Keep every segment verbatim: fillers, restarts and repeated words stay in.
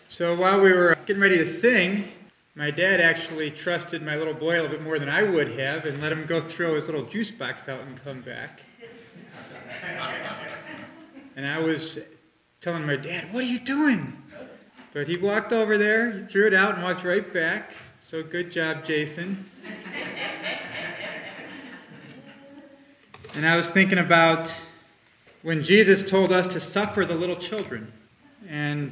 So while we were getting ready to sing, my dad actually trusted my little boy a little bit more than I would have and let him go throw his little juice box out and come back. And I was telling my dad, "What are you doing?" But he walked over there, he threw it out and walked right back. So good job, Jason. And I was thinking about when Jesus told us to suffer the little children. And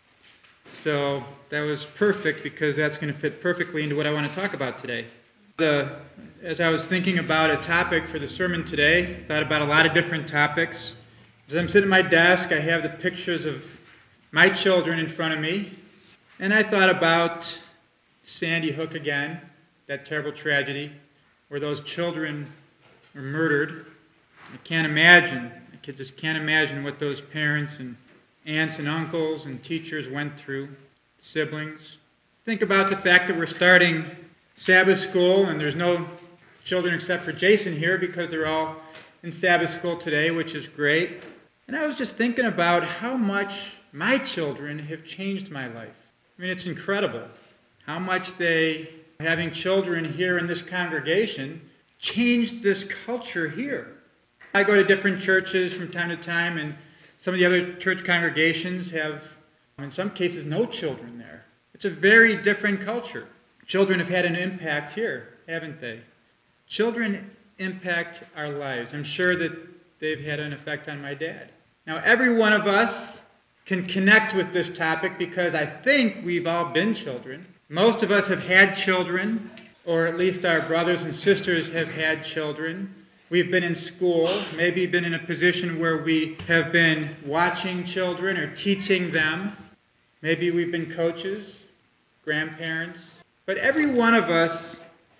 so that was perfect because that's going to fit perfectly into what I want to talk about today. The, as I was thinking about a topic for the sermon today, thought about a lot of different topics. As I'm sitting at my desk, I have the pictures of my children in front of me. And I thought about Sandy Hook again, that terrible tragedy where those children were murdered. I can't imagine, I just can't imagine what those parents and aunts and uncles and teachers went through, siblings. Think about the fact that we're starting Sabbath school and there's no children except for Jason here because they're all in Sabbath school today, which is great. And I was just thinking about how much my children have changed my life. I mean, it's incredible how much they, having children here in this congregation, changed this culture here. I go to different churches from time to time, and some of the other church congregations have, in some cases, no children there. It's a very different culture. Children have had an impact here, haven't they? Children impact our lives. I'm sure that they've had an effect on my dad. Now, every one of us can connect with this topic because I think we've all been children. Most of us have had children, or at least our brothers and sisters have had children. We've been in school, maybe been in a position where we have been watching children or teaching them. Maybe we've been coaches, grandparents. But every one of us,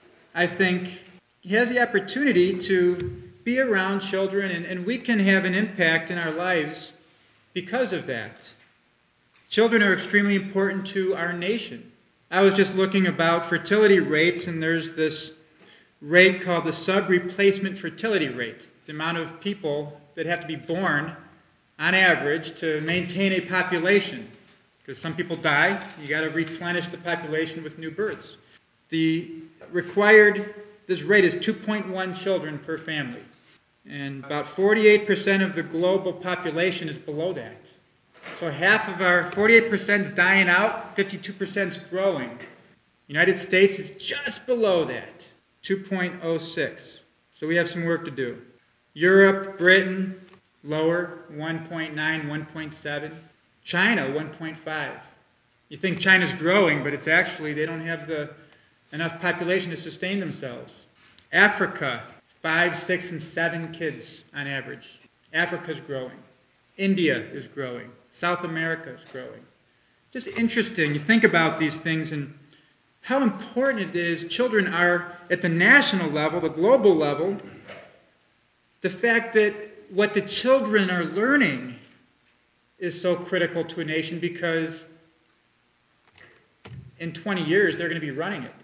I think, has the opportunity to be around children, and, and we can have an impact in our lives because of that. Children are extremely important to our nation. I was just looking about fertility rates, and there's this rate called the sub-replacement fertility rate, the amount of people that have to be born on average to maintain a population. Because some people die, you got to replenish the population with new births. The required, this rate is two point one children per family. And about forty-eight percent of the global population is below that. So half of our, forty-eight percent is dying out, fifty-two percent is growing. United States is just below that, two point oh six. So we have some work to do. Europe, Britain, lower, one point nine, one point seven. China, one point five. You think China's growing, but it's actually, they don't have the enough population to sustain themselves. Africa, five, six, and seven kids on average. Africa's growing. India is growing. South America is growing. Just interesting. You think about these things and how important it is. Children are, at the national level, the global level, the fact that what the children are learning is so critical to a nation because in twenty years they're going to be running it.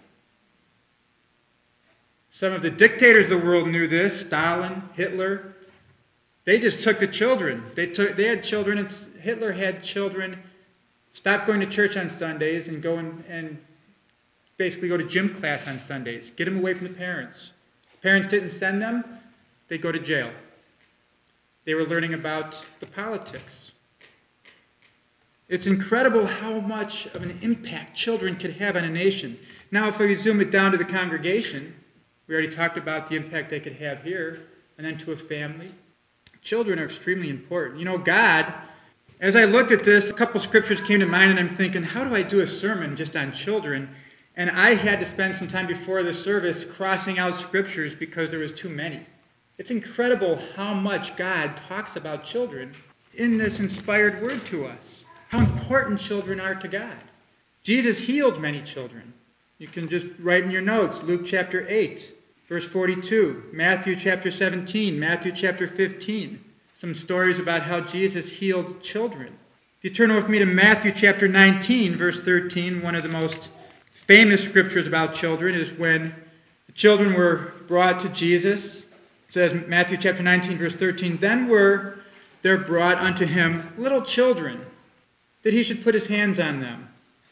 Some of the dictators of the world knew this, Stalin, Hitler. They just took the children. They took. They had children, and Hitler had children stop going to church on Sundays and go and, and basically go to gym class on Sundays. Get them away from the parents. If the parents didn't send them, they'd go to jail. They were learning about the politics. It's incredible how much of an impact children could have on a nation. Now, if we zoom it down to the congregation, we already talked about the impact they could have here, and then to a family. Children are extremely important. You know, God, as I looked at this, a couple scriptures came to mind, and I'm thinking, how do I do a sermon just on children? And I had to spend some time before the service crossing out scriptures because there was too many. It's incredible how much God talks about children in this inspired word to us. How important children are to God. Jesus healed many children. You can just write in your notes, Luke chapter eight, verse forty-two, Matthew chapter seventeen, Matthew chapter fifteen. Some stories about how Jesus healed children. If you turn with me to Matthew chapter nineteen, verse thirteen, one of the most famous scriptures about children is when the children were brought to Jesus. It says, Matthew chapter nineteen, verse thirteen, then were there brought unto him little children, that he should put his hands on them.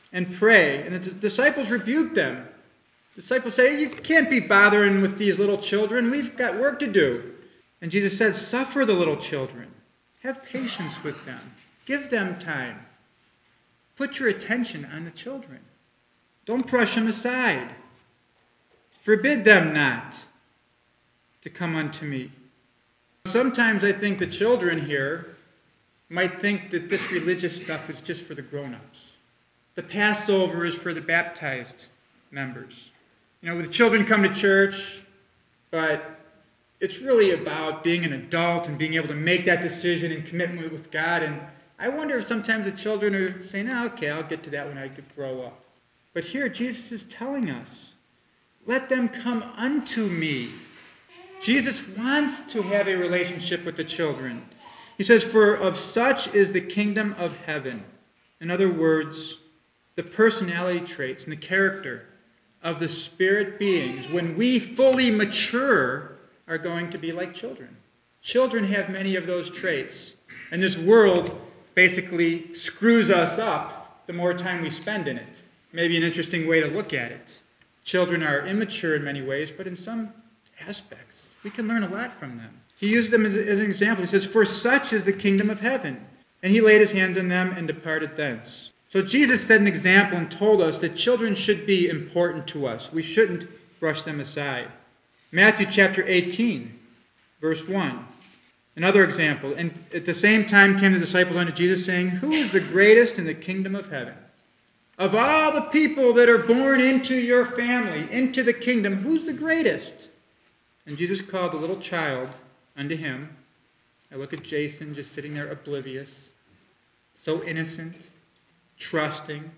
and pray. And the disciples rebuked them. The disciples say, you can't be bothering with these little children. We've got work to do. And Jesus said, suffer the little children. Have patience with them. Give them time. Put your attention on the children. Don't brush them aside. Forbid them not to come unto me. Sometimes I think the children here might think that this religious stuff is just for the grown-ups. The Passover is for the baptized members. You know, the children come to church, but it's really about being an adult and being able to make that decision and commitment with God. And I wonder if sometimes the children are saying, oh, okay, I'll get to that when I grow up. But here Jesus is telling us, let them come unto me. Jesus wants to have a relationship with the children. He says, for of such is the kingdom of heaven. In other words, the personality traits and the character of the spirit beings, when we fully mature, are going to be like children. Children have many of those traits. And this world basically screws us up the more time we spend in it. Maybe an interesting way to look at it. Children are immature in many ways, but in some aspects, we can learn a lot from them. He used them as, as an example. He says, for such is the kingdom of heaven. And he laid his hands on them and departed thence. So Jesus set an example and told us that children should be important to us. We shouldn't brush them aside. Matthew chapter eighteen, verse one. Another example. And at the same time came the disciples unto Jesus, saying, who is the greatest in the kingdom of heaven? Of all the people that are born into your family, into the kingdom, who's the greatest? And Jesus called a little child unto him. I look at Jason just sitting there oblivious, so innocent, trusting,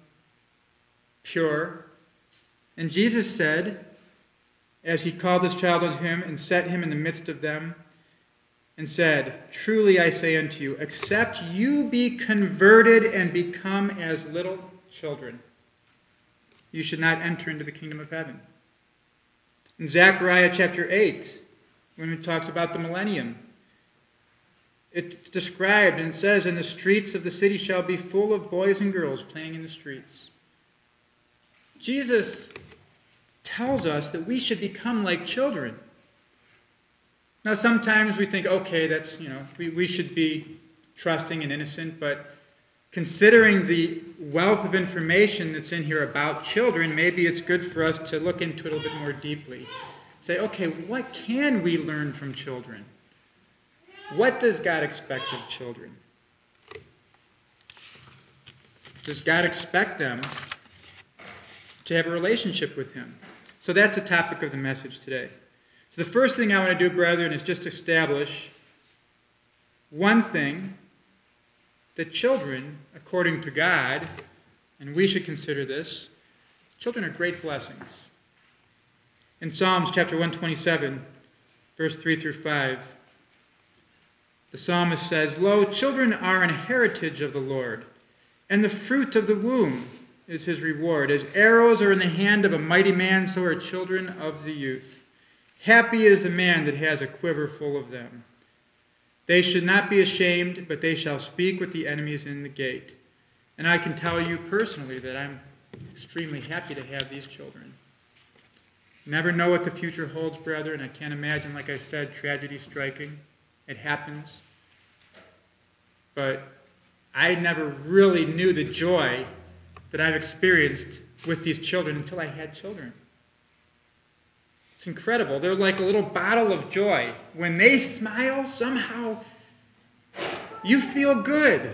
pure. And Jesus said, as he called this child unto him and set him in the midst of them, and said, truly I say unto you, except you be converted and become as little children, you should not enter into the kingdom of heaven. In Zechariah chapter eight, when it talks about the millennium, it's described and says, and the streets of the city shall be full of boys and girls playing in the streets. Jesus tells us that we should become like children. Now, sometimes we think, okay, that's, you know, we, we should be trusting and innocent, but considering the wealth of information that's in here about children, maybe it's good for us to look into it a little bit more deeply. Say, okay, what can we learn from children? What does God expect of children? Does God expect them to have a relationship with him? So that's the topic of the message today. So the first thing I want to do, brethren, is just establish one thing, that children, according to God, and we should consider this, children are great blessings. In Psalms chapter one twenty-seven, verse three through five, the psalmist says, lo, children are an heritage of the Lord, and the fruit of the womb is his reward. As arrows are in the hand of a mighty man, so are children of the youth. Happy is the man that has a quiver full of them. They should not be ashamed, but they shall speak with the enemies in the gate. And I can tell you personally that I'm extremely happy to have these children. Never know what the future holds, brethren. I can't imagine, like I said, tragedy striking. It happens. But I never really knew the joy that I've experienced with these children until I had children. It's incredible. They're like a little bottle of joy. When they smile, somehow you feel good.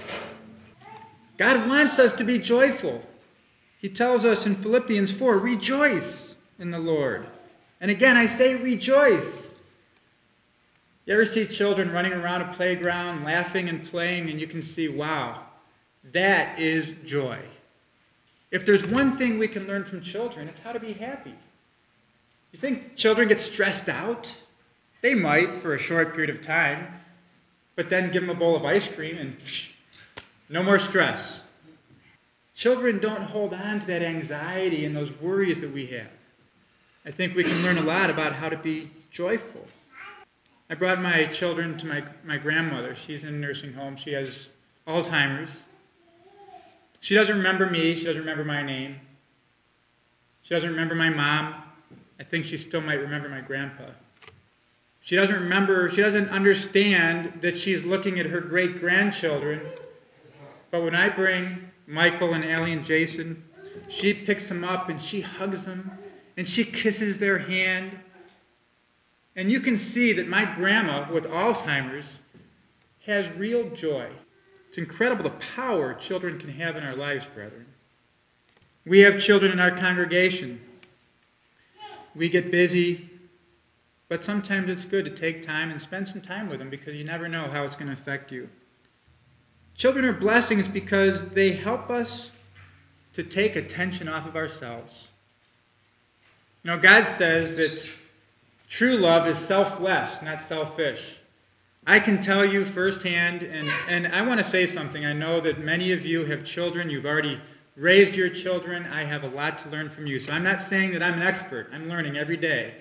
God wants us to be joyful. He tells us in Philippians four, rejoice in the Lord. And again, I say rejoice. You ever see children running around a playground, laughing and playing, and you can see, wow, that is joy. If there's one thing we can learn from children, it's how to be happy. You think children get stressed out? They might for a short period of time, but then give them a bowl of ice cream and psh, no more stress. Children don't hold on to that anxiety and those worries that we have. I think we can learn a lot about how to be joyful. I brought my children to my, my grandmother. She's in a nursing home. She has Alzheimer's. She doesn't remember me. She doesn't remember my name. She doesn't remember my mom. I think she still might remember my grandpa. She doesn't remember, she doesn't understand that she's looking at her great-grandchildren. But when I bring Michael and Allie and Jason, she picks them up and she hugs them and she kisses their hand. And you can see that my grandma with Alzheimer's has real joy. It's incredible the power children can have in our lives, brethren. We have children in our congregation. We get busy, but sometimes it's good to take time and spend some time with them because you never know how it's going to affect you. Children are blessings because they help us to take attention off of ourselves. You know, God says that true love is selfless, not selfish. I can tell you firsthand, and, and I want to say something. I know that many of you have children. You've already raised your children. I have a lot to learn from you. So I'm not saying that I'm an expert. I'm learning every day.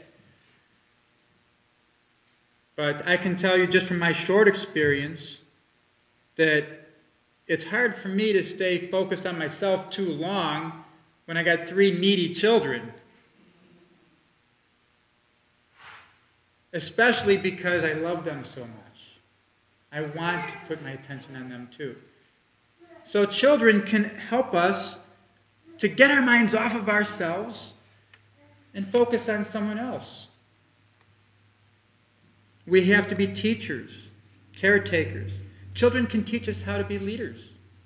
But I can tell you just from my short experience that it's hard for me to stay focused on myself too long when I got three needy children. Especially because I love them so much. I want to put my attention on them too. So children can help us to get our minds off of ourselves and focus on someone else. We have to be teachers, caretakers. Children can teach us how to be leaders,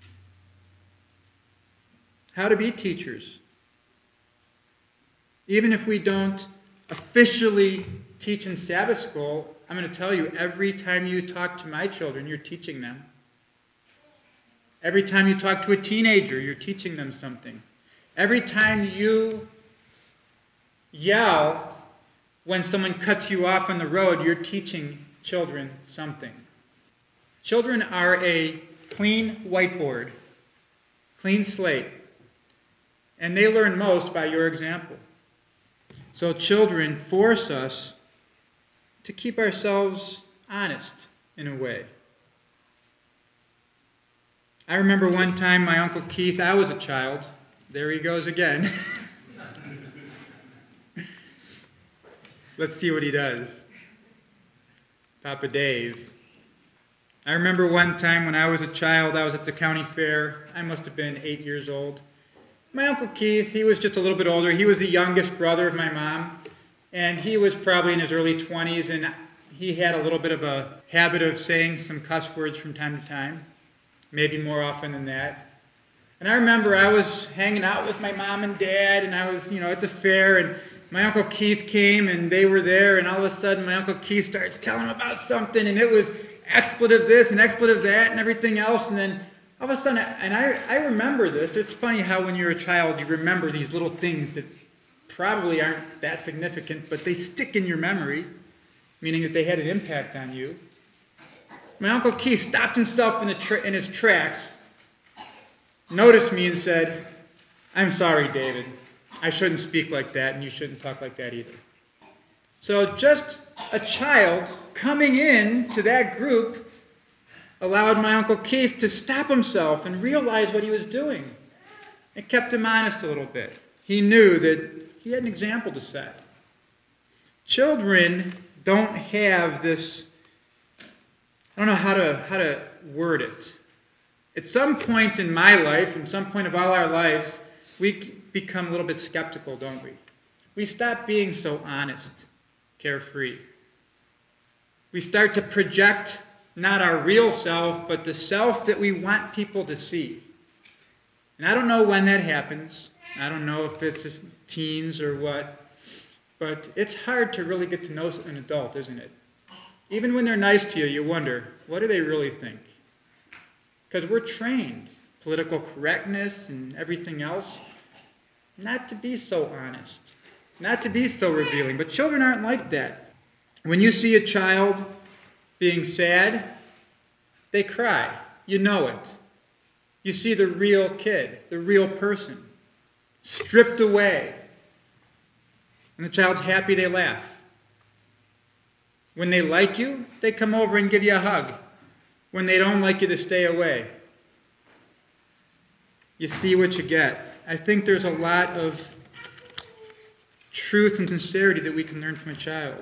how to be teachers. Even if we don't officially teach in Sabbath school, I'm going to tell you, every time you talk to my children, you're teaching them. Every time you talk to a teenager, you're teaching them something. Every time you yell when someone cuts you off on the road, you're teaching children something. Children are a clean whiteboard, clean slate, and they learn most by your example. So children force us to keep ourselves honest in a way. I remember one time my Uncle Keith, I was a child. There he goes again. Let's see what he does. Papa Dave. I remember one time when I was a child, I was at the county fair. I must have been eight years old. My Uncle Keith, he was just a little bit older. He was the youngest brother of my mom. And he was probably in his early twenties, and he had a little bit of a habit of saying some cuss words from time to time, maybe more often than that. And I remember I was hanging out with my mom and dad, and I was, you know, at the fair, and my Uncle Keith came, and they were there, and all of a sudden my Uncle Keith starts telling them about something, and it was expletive this and expletive that and everything else, and then all of a sudden, and I, I remember this. It's funny how when you're a child, you remember these little things that probably aren't that significant, but they stick in your memory, meaning that they had an impact on you. My Uncle Keith stopped himself in, the tra- in his tracks, noticed me and said, "I'm sorry, David. I shouldn't speak like that, and you shouldn't talk like that either." So just a child coming in to that group allowed my Uncle Keith to stop himself and realize what he was doing. It kept him honest a little bit. He knew that he had an example to set. Children don't have this, I don't know how to how to word it. At some point in my life, and some point of all our lives, we become a little bit skeptical, don't we? We stop being so honest, carefree. We start to project not our real self, but the self that we want people to see. And I don't know when that happens. I don't know if it's teens or what. But it's hard to really get to know an adult, isn't it? Even when they're nice to you, you wonder, what do they really think? Because we're trained, political correctness and everything else, not to be so honest, not to be so revealing. But children aren't like that. When you see a child being sad, they cry. You know it. You see the real kid, the real person, stripped away. When the child's happy, they laugh. When they like you, they come over and give you a hug. When they don't like you, they stay away. you see what you get. I think there's a lot of truth and sincerity that we can learn from a child.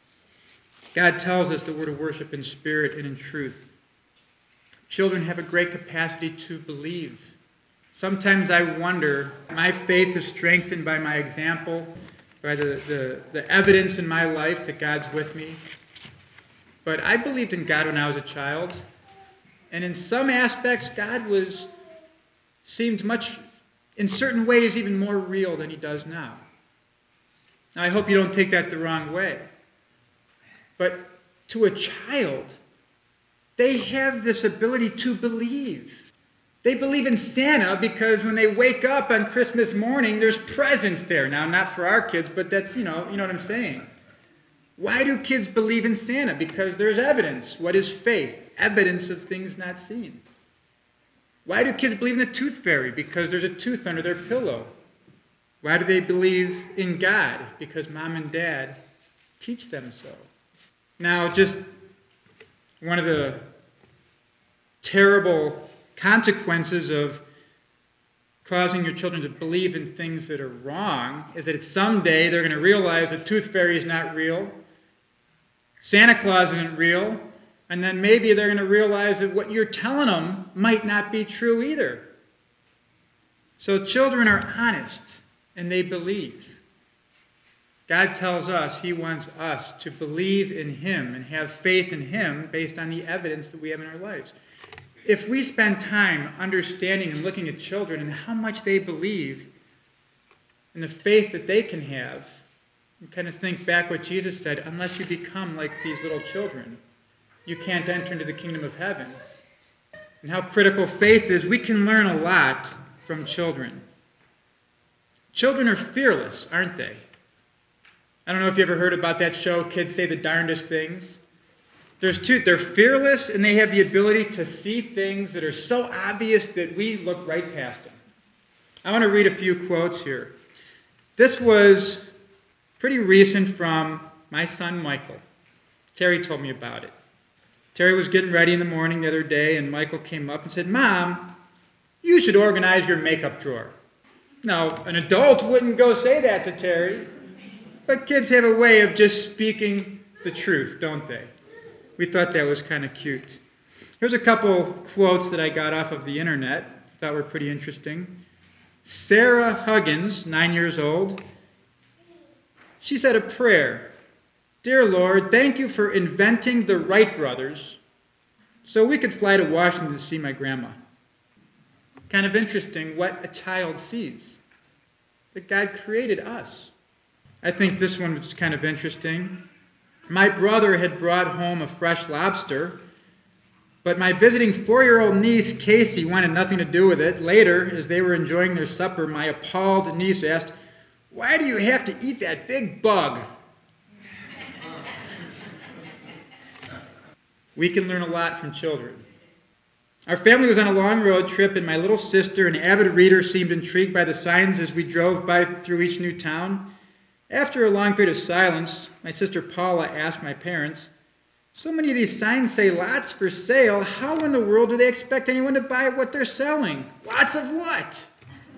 God tells us that we're to worship in spirit and in truth. Children have a great capacity to believe. Sometimes I wonder, my faith is strengthened by my example, by the, the, the evidence in my life that God's with me. But I believed in God when I was a child. And in some aspects, God was seemed much, in certain ways, even more real than he does now. Now, I hope you don't take that the wrong way. But to a child, they have this ability to believe. They believe in Santa because when they wake up on Christmas morning, there's presents there. Now, not for our kids, but that's, you know, you know what I'm saying. Why do kids believe in Santa? Because there's evidence. What is faith? Evidence of things not seen. Why do kids believe in the tooth fairy? Because there's a tooth under their pillow. Why do they believe in God? Because mom and dad teach them so. Now, just one of the terrible consequences of causing your children to believe in things that are wrong is that someday they're going to realize the tooth fairy is not real, Santa Claus isn't real, and then maybe they're going to realize that what you're telling them might not be true either. So children are honest, and they believe. God tells us he wants us to believe in him and have faith in him based on the evidence that we have in our lives. If we spend time understanding and looking at children and how much they believe and the faith that they can have, and kind of think back what Jesus said, unless you become like these little children, you can't enter into the kingdom of heaven. And how critical faith is, we can learn a lot from children. Children are fearless, aren't they? I don't know if you ever heard about that show, Kids Say the Darndest Things. There's two, they're fearless and they have the ability to see things that are so obvious that we look right past them. I want to read a few quotes here. This was pretty recent from my son Michael. Terry told me about it. Terry was getting ready in the morning the other day and Michael came up and said, "Mom, you should organize your makeup drawer." Now, an adult wouldn't go say that to Terry, but kids have a way of just speaking the truth, don't they? We thought that was kind of cute. Here's a couple quotes that I got off of the internet. I thought were pretty interesting. Sarah Huggins, nine years old, she said a prayer. "Dear Lord, thank you for inventing the Wright brothers so we could fly to Washington to see my grandma." Kind of interesting what a child sees. That God created us. I think this one was kind of interesting. "My brother had brought home a fresh lobster, but my visiting four-year-old niece, Casey, wanted nothing to do with it. Later, as they were enjoying their supper, my appalled niece asked, 'Why do you have to eat that big bug?'" We can learn a lot from children. Our family was on a long road trip, and my little sister, an avid reader, seemed intrigued by the signs as we drove by through each new town. After a long period of silence, my sister Paula asked my parents, "So many of these signs say lots for sale. How in the world do they expect anyone to buy what they're selling? Lots of what?"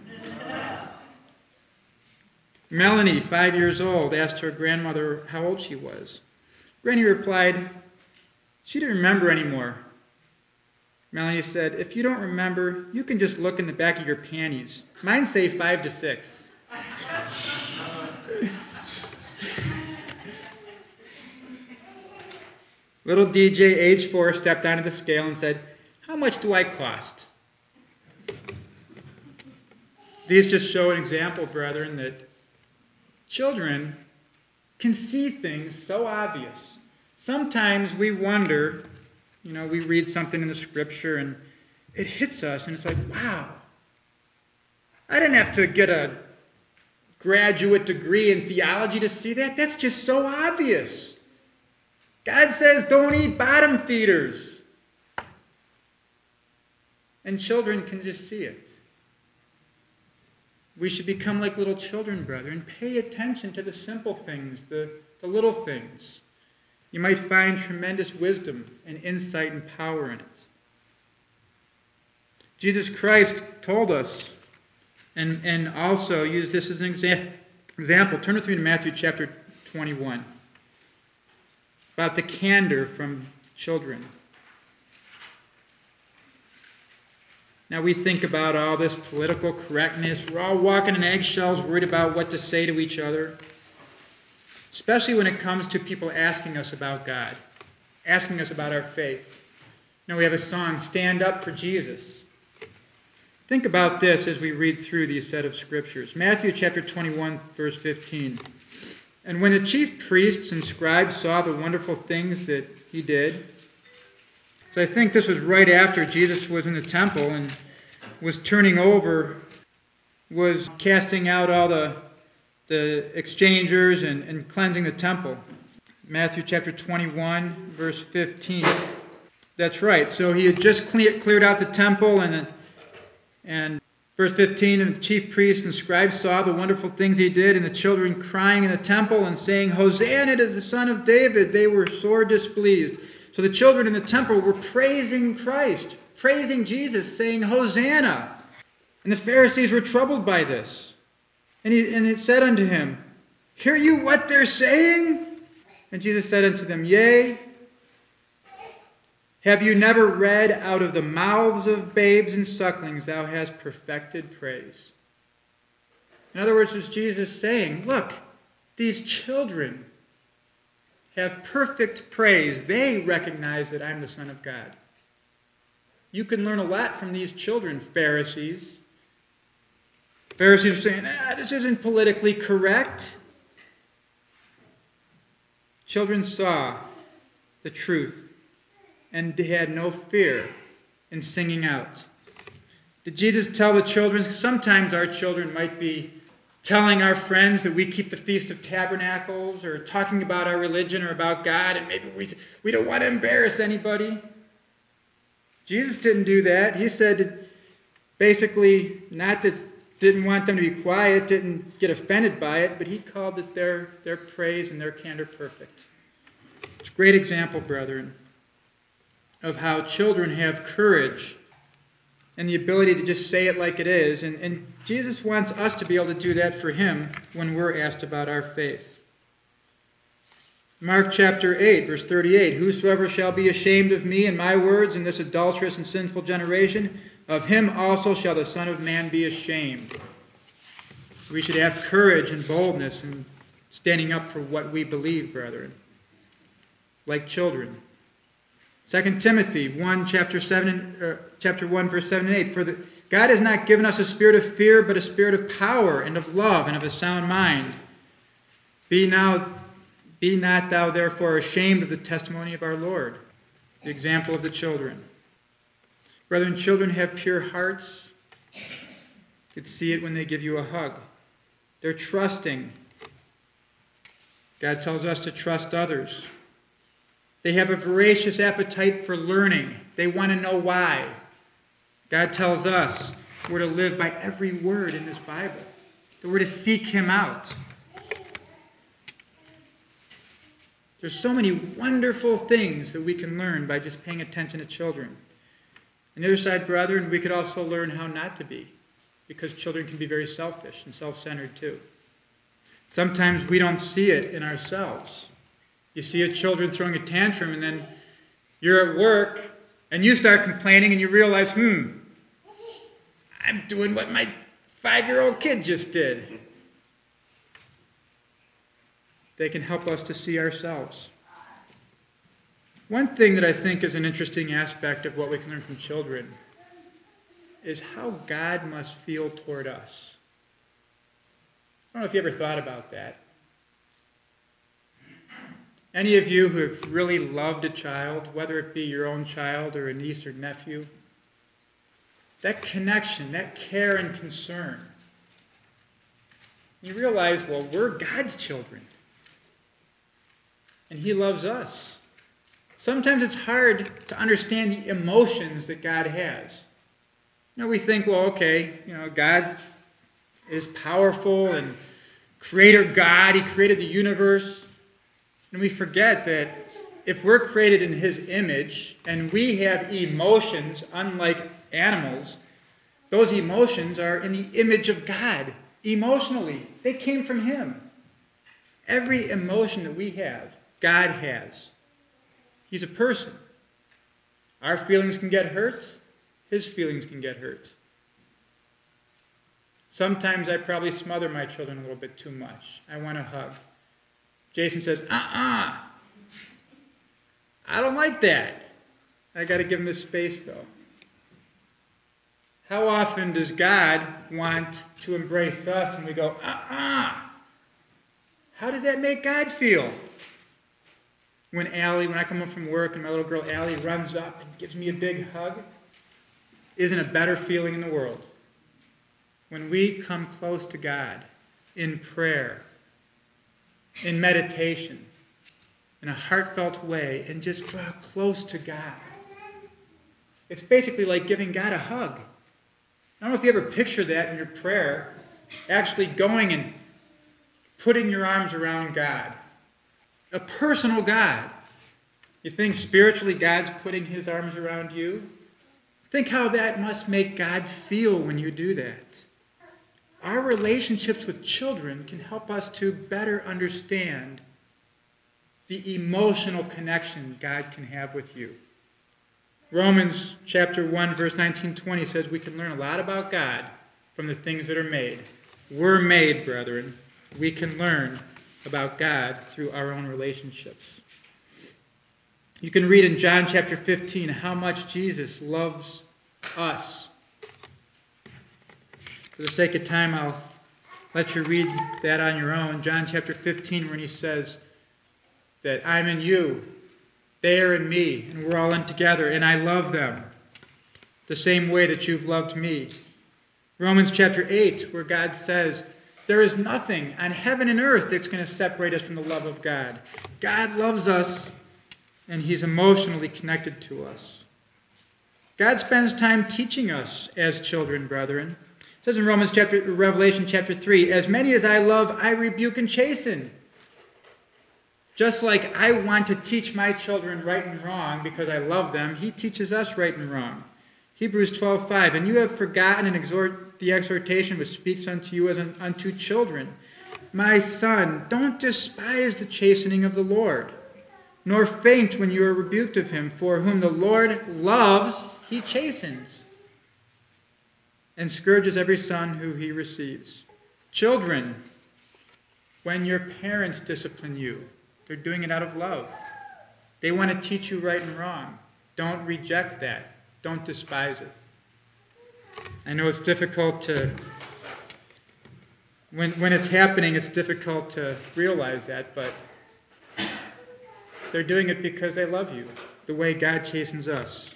Melanie, five years old, asked her grandmother how old she was. Granny replied, she didn't remember anymore. Melanie said, "If you don't remember, you can just look in the back of your panties. Mine say five to six. Little D J, age four, stepped onto the scale and said, "How much do I cost?" These just show an example, brethren, that children can see things so obvious. Sometimes we wonder, you know, we read something in the scripture and it hits us and it's like, wow, I didn't have to get a graduate degree in theology to see that. That's just so obvious. God says don't eat bottom feeders. And children can just see it. We should become like little children, brethren. Pay attention to the simple things, the, the little things. You might find tremendous wisdom and insight and power in it. Jesus Christ told us And, and also use this as an exa- example. Turn with me to Matthew chapter twenty-one. About the candor from children. Now we think about all this political correctness. We're all walking on eggshells, worried about what to say to each other. Especially when it comes to people asking us about God, asking us about our faith. Now we have a song, Stand Up for Jesus. Think about this as we read through these set of scriptures. Matthew chapter twenty-one, verse fifteen. And when the chief priests and scribes saw the wonderful things that he did, so I think this was right after Jesus was in the temple and was turning over, was casting out all the, the exchangers and, and cleansing the temple. Matthew chapter twenty-one, verse fifteen. That's right. So he had just clear, cleared out the temple, and, and verse fifteen, and the chief priests and scribes saw the wonderful things he did, and the children crying in the temple and saying, Hosanna to the Son of David. They were sore displeased. So the children in the temple were praising Christ, praising Jesus, saying, Hosanna. And the Pharisees were troubled by this. And, he, and it said unto him, Hear you what they're saying? And Jesus said unto them, Yea. Have you never read, out of the mouths of babes and sucklings thou hast perfected praise? In other words, was Jesus saying, look, these children have perfect praise. They recognize that I'm the Son of God. You can learn a lot from these children, Pharisees. Pharisees are saying, ah, this isn't politically correct. Children saw the truth and they had no fear in singing out. Did Jesus tell the children? Sometimes our children might be telling our friends that we keep the Feast of Tabernacles or talking about our religion or about God, and maybe we, we don't want to embarrass anybody. Jesus didn't do that. He said that basically not that didn't want them to be quiet, didn't get offended by it, but he called it their, their praise and their candor perfect. It's a great example, brethren, of how children have courage and the ability to just say it like it is. And, and Jesus wants us to be able to do that for him when we're asked about our faith. Mark chapter eight, verse thirty-eight. Whosoever shall be ashamed of me and my words in this adulterous and sinful generation, of him also shall the Son of Man be ashamed. We should have courage and boldness in standing up for what we believe, brethren, like children. Second Timothy one, chapter seven, uh, chapter one, verse seven and eight. For the, God has not given us a spirit of fear, but a spirit of power and of love and of a sound mind. Be now, be not thou therefore ashamed of the testimony of our Lord. The example of the children. Brethren, children have pure hearts. You could see it when they give you a hug. They're trusting. God tells us to trust others. They have a voracious appetite for learning. They want to know why. God tells us we're to live by every word in this Bible, that we're to seek him out. There's so many wonderful things that we can learn by just paying attention to children. On the other side, brethren, we could also learn how not to be, because children can be very selfish and self-centered too. Sometimes we don't see it in ourselves. You see a children throwing a tantrum, and then you're at work, and you start complaining, and you realize, hmm, I'm doing what my five-year-old kid just did. They can help us to see ourselves. One thing that I think is an interesting aspect of what we can learn from children is how God must feel toward us. I don't know if you ever thought about that. Any of you who have really loved a child, whether it be your own child or a niece or nephew, that connection, that care and concern, you realize, well, we're God's children. And he loves us. Sometimes it's hard to understand the emotions that God has. You know, we think, well, okay, you know, God is powerful and creator God. He created the universe. And we forget that if we're created in his image and we have emotions unlike animals, Those emotions are in the image of God. Emotionally, they came from him. Every emotion that we have, God has. He's a person. Our feelings can get hurt. His feelings can get hurt. Sometimes I probably smother my children a little bit too much. I want a hug. Jason says, uh-uh. I don't like that. I got to give him his space, though. How often does God want to embrace us and we go, uh-uh? How does that make God feel? When Allie, when I come home from work and my little girl Allie runs up and gives me a big hug, isn't a better feeling in the world. When we come close to God in prayer, in meditation, in a heartfelt way, and just draw close to God. It's basically like giving God a hug. I don't know if you ever picture that in your prayer, actually going and putting your arms around God. A personal God. You think spiritually God's putting his arms around you? Think how that must make God feel when you do that. Our relationships with children can help us to better understand the emotional connection God can have with you. Romans chapter one, verse nineteen twenty says we can learn a lot about God from the things that are made. We're made, brethren. We can learn about God through our own relationships. You can read in John chapter fifteen how much Jesus loves us. For the sake of time, I'll let you read that on your own. John chapter fifteen, when he says that I'm in you, they are in me, and we're all in together, and I love them the same way that you've loved me. Romans chapter eight, where God says, there is nothing on heaven and earth that's going to separate us from the love of God. God loves us, and he's emotionally connected to us. God spends time teaching us as children, brethren. It says in Romans chapter, Revelation chapter three, as many as I love, I rebuke and chasten. Just like I want to teach my children right and wrong because I love them, he teaches us right and wrong. Hebrews twelve five, and you have forgotten and exhort the exhortation which speaks unto you as unto children. My son, don't despise the chastening of the Lord, nor faint when you are rebuked of him, for whom the Lord loves, he chastens, and scourges every son who he receives. Children, when your parents discipline you, they're doing it out of love. They want to teach you right and wrong. Don't reject that. Don't despise it. I know it's difficult to, when, when it's happening, it's difficult to realize that, but they're doing it because they love you, the way God chastens us.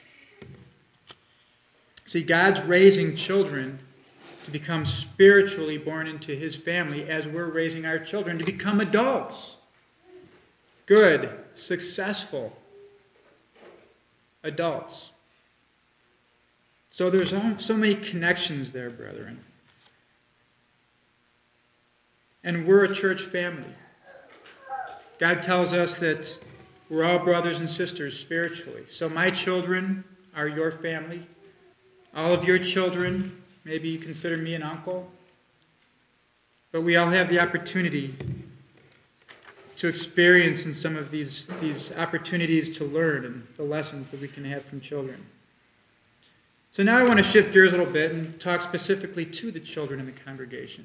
See, God's raising children to become spiritually born into his family as we're raising our children to become adults. Good, successful adults. So there's so many connections there, brethren. And we're a church family. God tells us that we're all brothers and sisters spiritually. So my children are your family. All of your children, maybe you consider me an uncle. But we all have the opportunity to experience in some of these, these opportunities to learn and the lessons that we can have from children. So now I want to shift gears a little bit and talk specifically to the children in the congregation.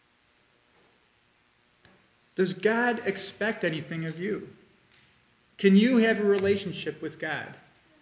Does God expect anything of you? Can you have a relationship with God?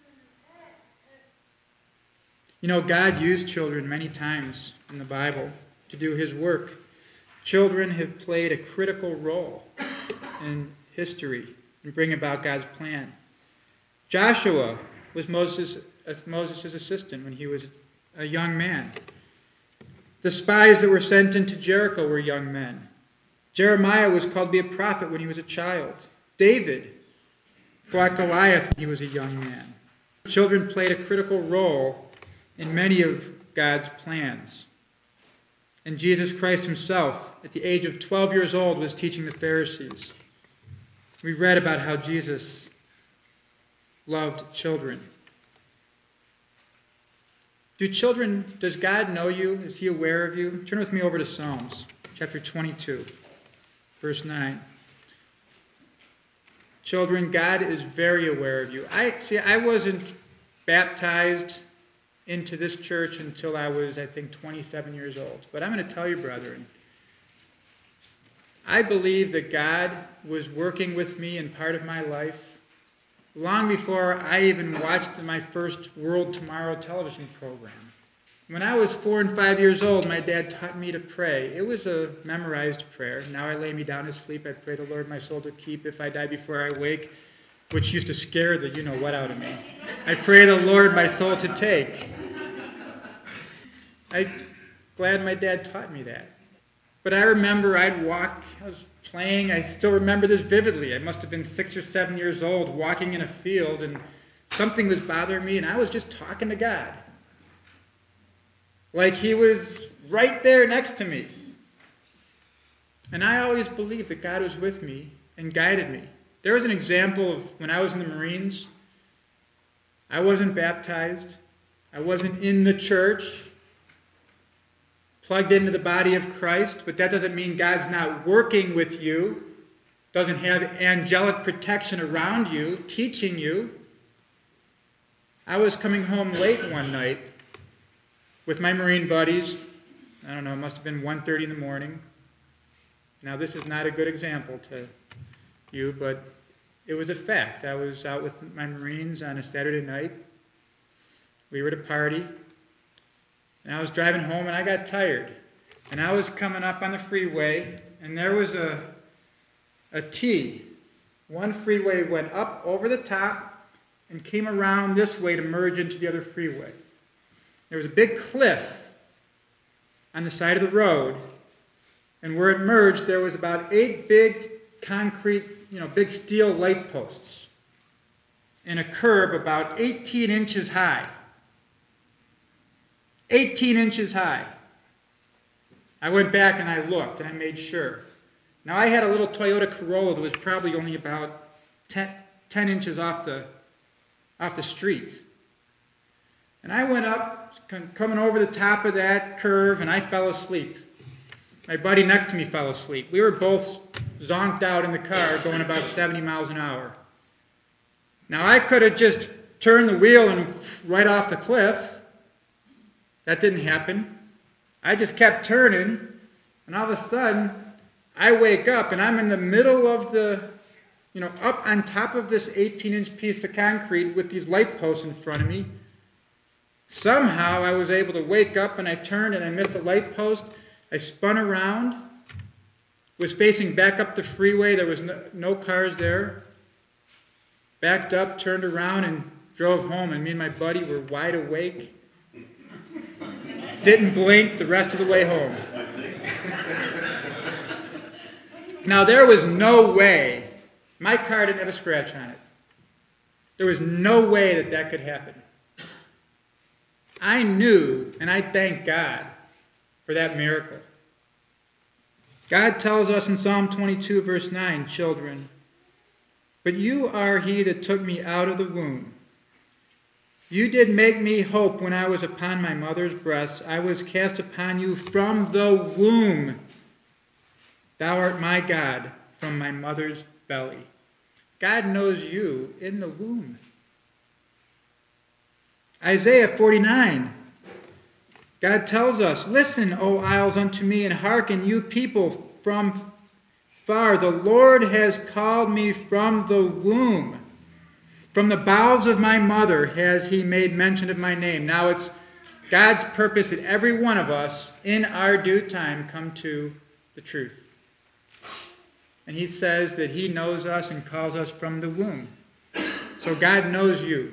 You know, God used children many times in the Bible to do his work. Children have played a critical role in history and bring about God's plan. Joshua was Moses' Moses' assistant when he was a young man. The spies that were sent into Jericho were young men. Jeremiah was called to be a prophet when he was a child. David fought Goliath when he was a young man. Children played a critical role in many of God's plans. And Jesus Christ himself, at the age of twelve years old, was teaching the Pharisees. We read about how Jesus loved children. Do children, does God know you? Is he aware of you? Turn with me over to Psalms, chapter twenty-two, verse nine. Children, God is very aware of you. I see, I wasn't baptized into this church until I was, I think, twenty-seven years old. But I'm going to tell you, brethren, I believe that God was working with me in part of my life long before I even watched my first World Tomorrow television program. When I was four and five years old, my dad taught me to pray. It was a memorized prayer. Now I lay me down to sleep. I pray the Lord my soul to keep. If I die before I wake, which used to scare the you-know-what out of me. I pray the Lord my soul to take. I'm glad my dad taught me that. But I remember I'd walk, I was playing, I still remember this vividly. I must have been six or seven years old, walking in a field, and something was bothering me, and I was just talking to God. Like he was right there next to me. And I always believed that God was with me and guided me. There was an example of when I was in the Marines. I wasn't baptized. I wasn't in the church, plugged into the body of Christ, but that doesn't mean God's not working with you, doesn't have angelic protection around you, teaching you. I was coming home late one night with my Marine buddies. I don't know, it must have been one thirty in the morning. Now, this is not a good example to you, but it was a fact. I was out with my Marines on a Saturday night. We were at a party. And I was driving home, and I got tired. And I was coming up on the freeway, and there was a, a T. One freeway went up over the top and came around this way to merge into the other freeway. There was a big cliff on the side of the road, and where it merged, there was about eight big concrete, you know, big steel light posts and a curb about eighteen inches high. eighteen inches high. I went back and I looked and I made sure. Now I had a little Toyota Corolla that was probably only about ten, ten inches off the, off the street. And I went up, coming over the top of that curve, and I fell asleep. My buddy next to me fell asleep. We were both zonked out in the car going about seventy miles an hour. Now I could have just turned the wheel and right off the cliff. That didn't happen. I just kept turning, and all of a sudden, I wake up, and I'm in the middle of the, you know, up on top of this eighteen-inch piece of concrete with these light posts in front of me. Somehow, I was able to wake up, and I turned, and I missed the light post. I spun around, was facing back up the freeway. There was no, no cars there. Backed up, turned around, and drove home, and me and my buddy were wide awake. Didn't blink the rest of the way home. Now, there was no way, my car didn't have a scratch on it. There was no way that that could happen. I knew, and I thank God for that miracle. God tells us in Psalm twenty-two, verse nine, children, but you are he that took me out of the womb. You did make me hope when I was upon my mother's breast. I was cast upon you from the womb. Thou art my God from my mother's belly. God knows you in the womb. Isaiah forty-nine. God tells us, listen, O isles, unto me, and hearken, you people from far. The Lord has called me from the womb. From the bowels of my mother has he made mention of my name. Now it's God's purpose that every one of us, in our due time, come to the truth. And he says that he knows us and calls us from the womb. So God knows you.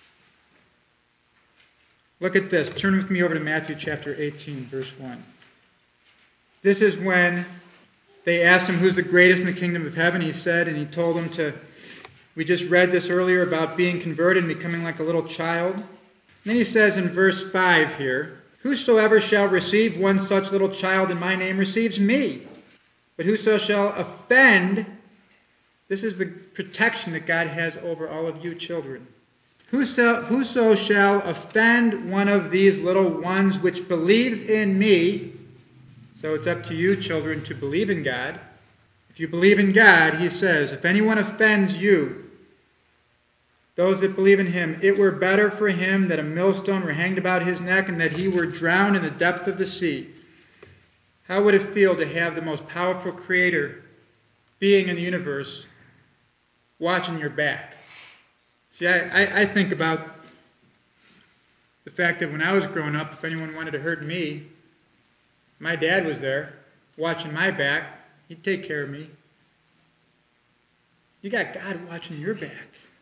Look at this. Turn with me over to Matthew chapter eighteen, verse one. This is when they asked him who's the greatest in the kingdom of heaven. He said, and he told them to, we just read this earlier about being converted and becoming like a little child. And then he says in verse five here, whosoever shall receive one such little child in my name receives me. But whoso shall offend, this is the protection that God has over all of you children. Whoso, whoso shall offend one of these little ones which believes in me, so it's up to you, children, to believe in God. If you believe in God, he says, if anyone offends you, those that believe in him, it were better for him that a millstone were hanged about his neck and that he were drowned in the depth of the sea. How would it feel to have the most powerful creator being in the universe watching your back? See, I, I, I think about the fact that when I was growing up, if anyone wanted to hurt me, my dad was there watching my back. He'd take care of me. You got God watching your back.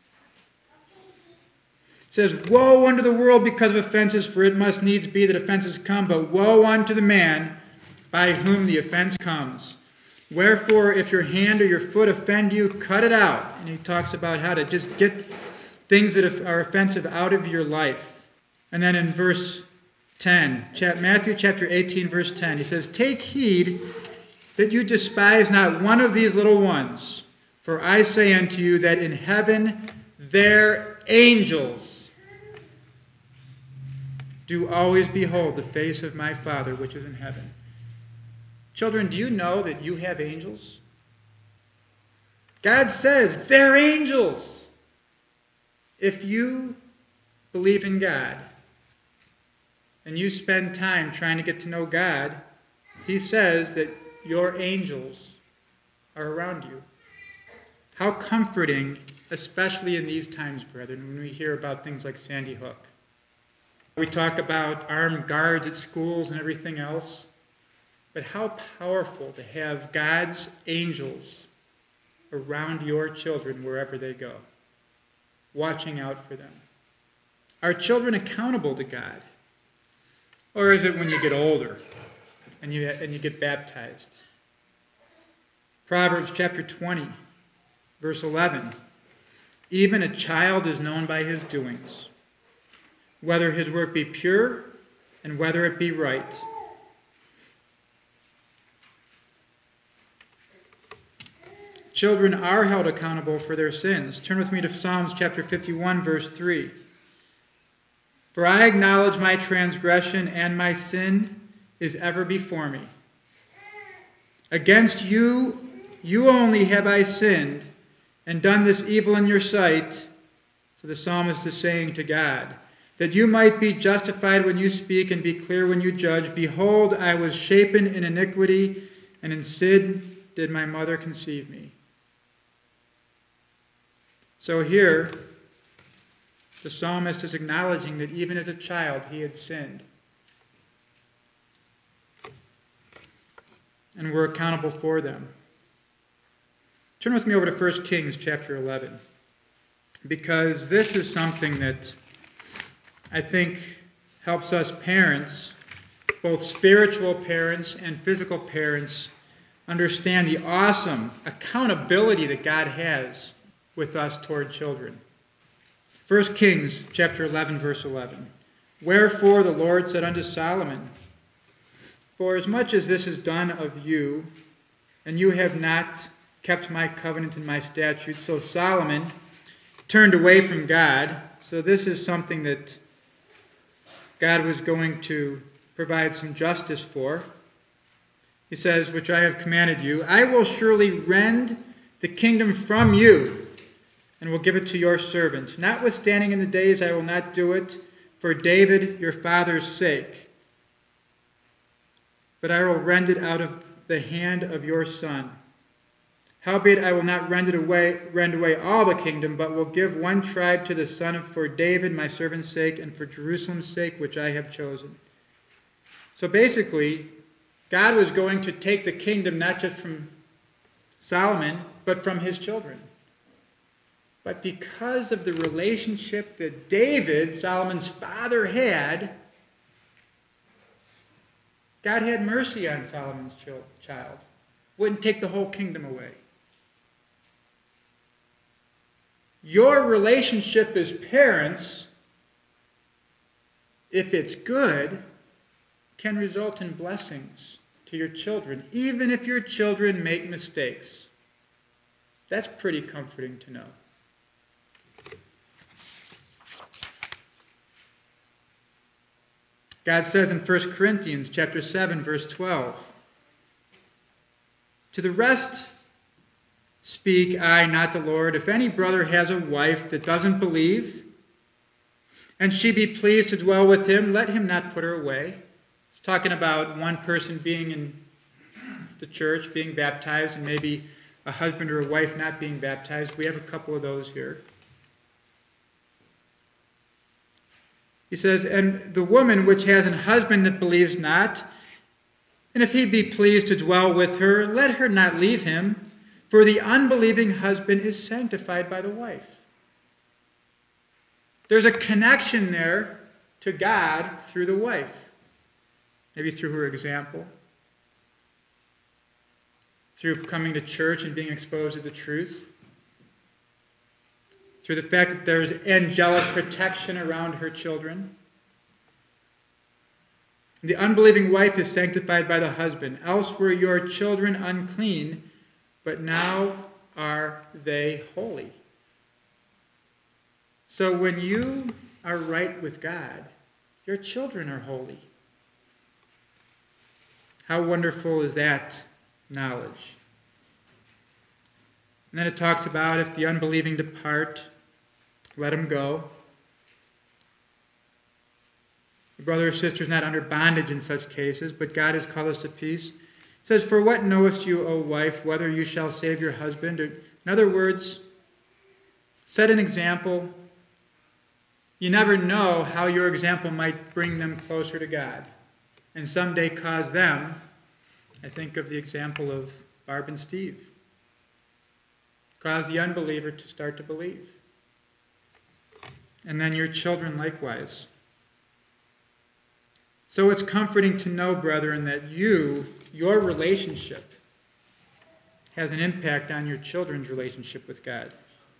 It says, woe unto the world because of offenses, for it must needs be that offenses come, but woe unto the man by whom the offense comes. Wherefore, if your hand or your foot offend you, cut it out. And he talks about how to just get things that are offensive out of your life. And then in verse ten, Matthew chapter eighteen, verse ten, he says, take heed that you despise not one of these little ones. For I say unto you that in heaven their angels do always behold the face of my Father which is in heaven. Children, do you know that you have angels? God says they're angels. If you believe in God and you spend time trying to get to know God, he says that your angels are around you. How comforting, especially in these times, brethren, when we hear about things like Sandy Hook. We talk about armed guards at schools and everything else. But how powerful to have God's angels around your children wherever they go, watching out for them. Are children accountable to God? Or is it when you get older and you, and you get baptized? Proverbs chapter twenty, verse eleven. Even a child is known by his doings, whether his work be pure and whether it be right. Children are held accountable for their sins. Turn with me to Psalms chapter fifty-one, verse three. For I acknowledge my transgression, and my sin is ever before me. Against you, you only have I sinned, and done this evil in your sight. So the psalmist is saying to God, that you might be justified when you speak and be clear when you judge. Behold, I was shapen in iniquity, and in sin did my mother conceive me. So here, the psalmist is acknowledging that even as a child he had sinned. And we're accountable for them. Turn with me over to First Kings chapter eleven. Because this is something that I think helps us parents, both spiritual parents and physical parents, understand the awesome accountability that God has with us toward children. First Kings chapter eleven, verse eleven. Wherefore the Lord said unto Solomon, for as much as this is done of you, and you have not kept my covenant and my statutes, so Solomon turned away from God. So this is something that God was going to provide some justice for. He says, which I have commanded you, I will surely rend the kingdom from you, and will give it to your servant. Notwithstanding in the days I will not do it for David your father's sake, but I will rend it out of the hand of your son. Howbeit I will not rend it away, rend away all the kingdom, but will give one tribe to the son of for David my servant's sake, and for Jerusalem's sake, which I have chosen. So basically, God was going to take the kingdom not just from Solomon, but from his children. But because of the relationship that David, Solomon's father, had, God had mercy on Solomon's child. Wouldn't take the whole kingdom away. Your relationship as parents, if it's good, can result in blessings to your children, even if your children make mistakes. That's pretty comforting to know. God says in First Corinthians chapter seven, verse twelve, "To the rest speak I, not the Lord. If any brother has a wife that doesn't believe, and she be pleased to dwell with him, let him not put her away." It's talking about one person being in the church, being baptized, and maybe a husband or a wife not being baptized. We have a couple of those here. He says, "And the woman which has an husband that believes not, and if he be pleased to dwell with her, let her not leave him, for the unbelieving husband is sanctified by the wife." There's a connection there to God through the wife. Maybe through her example, through coming to church and being exposed to the truth, through the fact that there's angelic protection around her children. The unbelieving wife is sanctified by the husband. "Else were your children unclean, but now are they holy." So when you are right with God, your children are holy. How wonderful is that knowledge? And then it talks about if the unbelieving depart, let him go. The brother or sister is not under bondage in such cases, but God has called us to peace. It says, "For what knowest you, O wife, whether you shall save your husband?" In other words, set an example. You never know how your example might bring them closer to God and someday cause them, I think of the example of Barb and Steve, cause the unbeliever to start to believe. And then your children likewise. So it's comforting to know, brethren, that you, your relationship, has an impact on your children's relationship with God.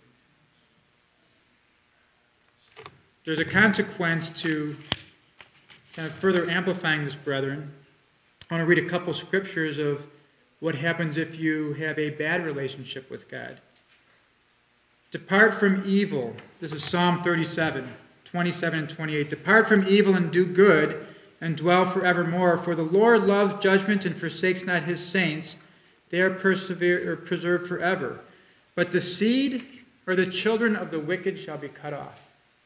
There's a consequence to kind of further amplifying this, brethren. I want to read a couple scriptures of what happens if you have a bad relationship with God. "Depart from evil." This is Psalm thirty-seven, twenty-seven and twenty-eight. "Depart from evil and do good, and dwell forevermore. For the Lord loves judgment and forsakes not his saints. They are persevere, or preserved forever. But the seed or the children of the wicked shall be cut off."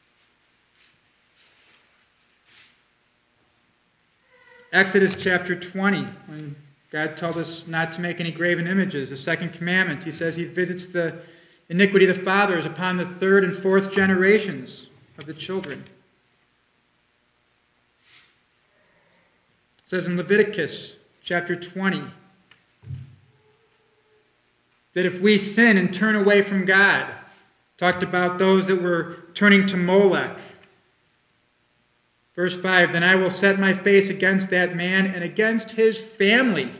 Exodus chapter twenty, when God told us not to make any graven images, the second commandment, he says he visits the iniquity of the fathers upon the third and fourth generations of the children. It says in Leviticus chapter twenty that if we sin and turn away from God, talked about those that were turning to Molech. Verse five, "Then I will set my face against that man and against his family,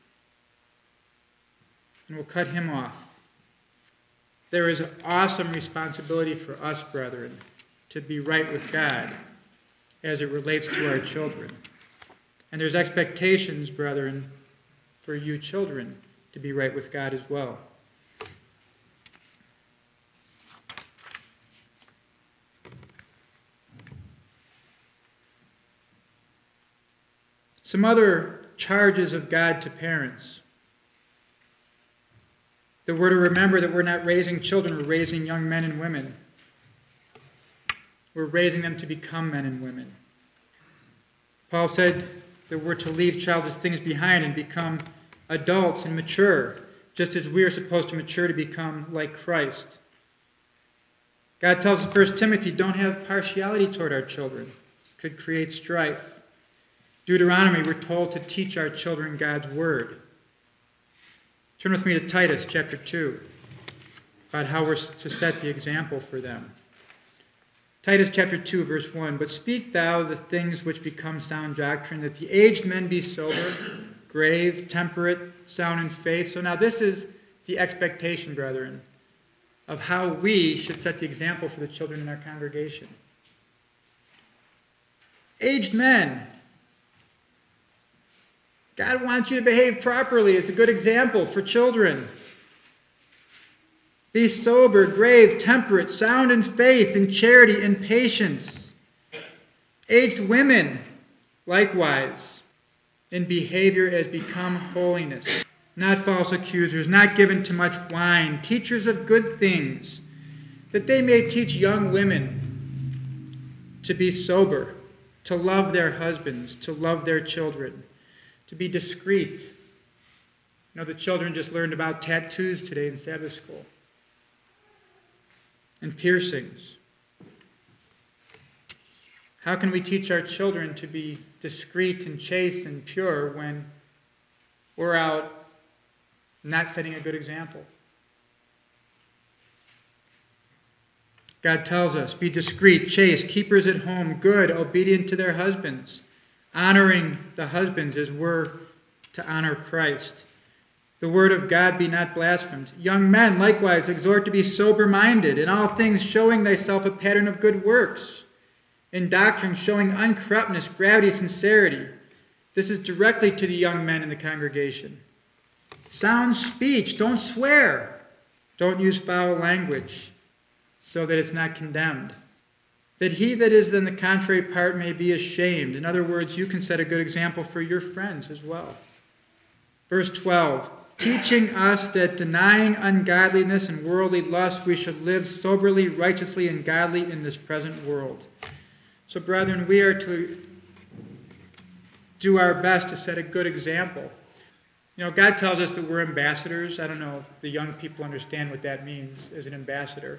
and will cut him off." There is an awesome responsibility for us, brethren, to be right with God as it relates to our children. And there's expectations, brethren, for you children to be right with God as well. Some other charges of God to parents. That we're to remember that we're not raising children, we're raising young men and women. We're raising them to become men and women. Paul said that we're to leave childish things behind and become adults and mature, just as we are supposed to mature to become like Christ. God tells us in First Timothy, don't have partiality toward our children. It could create strife. Deuteronomy, we're told to teach our children God's word. Turn with me to Titus chapter two, about how we're to set the example for them. Titus chapter two, verse one, "But speak thou the things which become sound doctrine, that the aged men be sober, grave, temperate, sound in faith." So now this is the expectation, brethren, of how we should set the example for the children in our congregation. Aged men. God wants you to behave properly. It's a good example for children. Be sober, grave, temperate, sound in faith, in charity, in patience. Aged women, Likewise, in behavior as become holiness, not false accusers, not given to much wine, teachers of good things, that they may teach young women to be sober, to love their husbands, to love their children, to be discreet. You know, the children just learned about tattoos today in Sabbath school, and piercings. How can we teach our children to be discreet and chaste and pure when we're out not setting a good example? God tells us, be discreet, chaste, keepers at home, good, obedient to their husbands, honoring the husbands as we're to honor Christ. The word of God be not blasphemed. Young men, likewise, exhort to be sober-minded, in all things showing thyself a pattern of good works, in doctrine showing uncorruptness, gravity, sincerity. This is directly to the young men in the congregation. Sound speech, don't swear. Don't use foul language, so that it's not condemned. That he that is in the contrary part may be ashamed. In other words, you can set a good example for your friends as well. Verse twelve, teaching us that denying ungodliness and worldly lust, we should live soberly, righteously, and godly in this present world. So, brethren, we are to do our best to set a good example. You know, God tells us that we're ambassadors. I don't know if the young people understand what that means as an ambassador.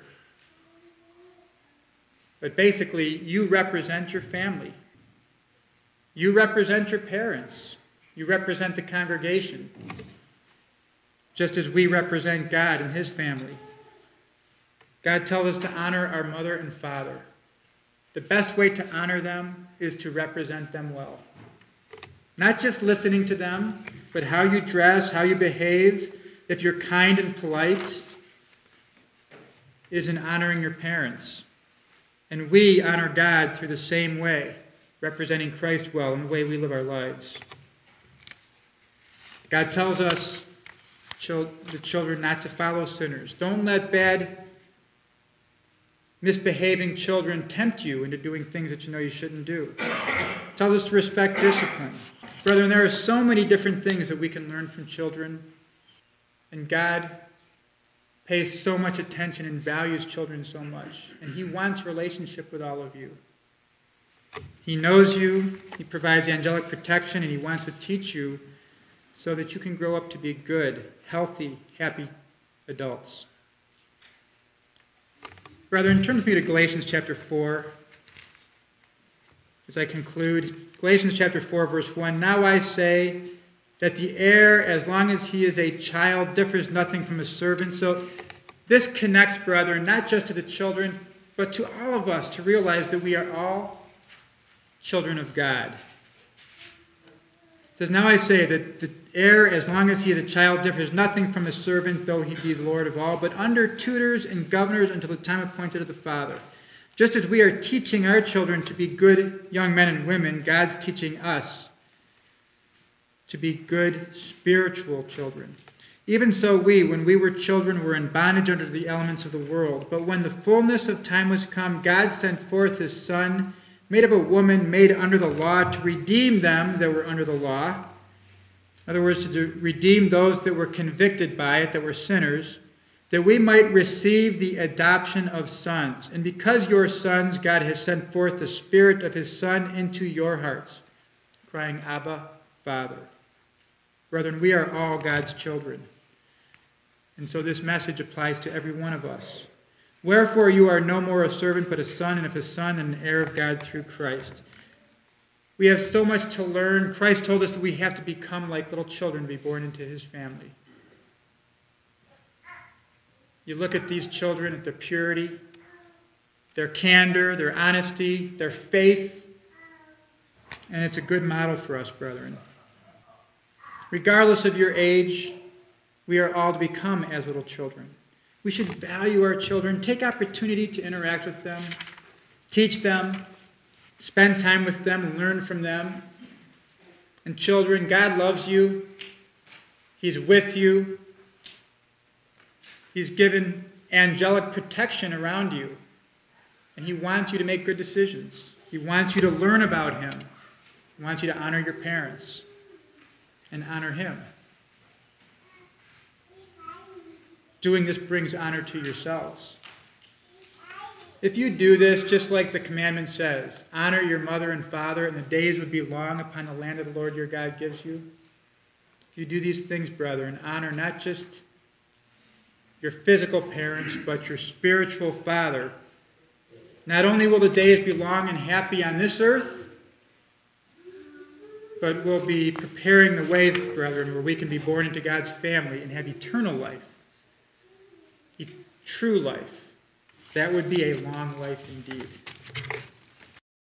But basically, you represent your family. You represent your parents. You represent the congregation, just as we represent God and his family. God tells us to honor our mother and father. The best way to honor them is to represent them well. Not just listening to them, but how you dress, how you behave, if you're kind and polite, is in honoring your parents. And we honor God through the same way, representing Christ well in the way we live our lives. God tells us, the children, not to follow sinners. Don't let bad, misbehaving children tempt you into doing things that you know you shouldn't do. It tells us to respect discipline. Brethren, there are so many different things that we can learn from children, and God pays so much attention and values children so much, and he wants a relationship with all of you. He knows you, he provides angelic protection, and he wants to teach you so that you can grow up to be good, healthy, happy adults. Brethren, turn with me to Galatians chapter four. As I conclude, Galatians chapter four, verse one, now I say that the heir, as long as he is a child, differs nothing from a servant. So this connects, brethren, not just to the children, but to all of us to realize that we are all children of God. It says, now I say that the heir, as long as he is a child, differs nothing from a servant, though he be the Lord of all, but under tutors and governors until the time appointed of the Father. Just as we are teaching our children to be good young men and women, God's teaching us to be good spiritual children. Even so we, when we were children, were in bondage under the elements of the world. But when the fullness of time was come, God sent forth his Son, made of a woman, made under the law, to redeem them that were under the law. In other words, to redeem those that were convicted by it, that were sinners, that we might receive the adoption of sons. And because you're sons, God has sent forth the Spirit of his Son into your hearts, crying, Abba, Father. Brethren, we are all God's children. And so this message applies to every one of us. Wherefore you are no more a servant, but a son, and if a son, then an heir of God through Christ. We have so much to learn. Christ told us that we have to become like little children to be born into his family. You look at these children, at their purity, their candor, their honesty, their faith, and it's a good model for us, brethren. Regardless of your age, we are all to become as little children. We should value our children, take opportunity to interact with them, teach them, spend time with them, and learn from them. And children, God loves you. He's with you. He's given angelic protection around you. And he wants you to make good decisions. He wants you to learn about him. He wants you to honor your parents and honor him. Doing this brings honor to yourselves. If you do this, just like the commandment says, honor your mother and father, and the days would be long upon the land of the Lord your God gives you. If you do these things, brethren, honor not just your physical parents, but your spiritual father. Not only will the days be long and happy on this earth, but we'll be preparing the way, brethren, where we can be born into God's family and have eternal life, true life. That would be a long life indeed.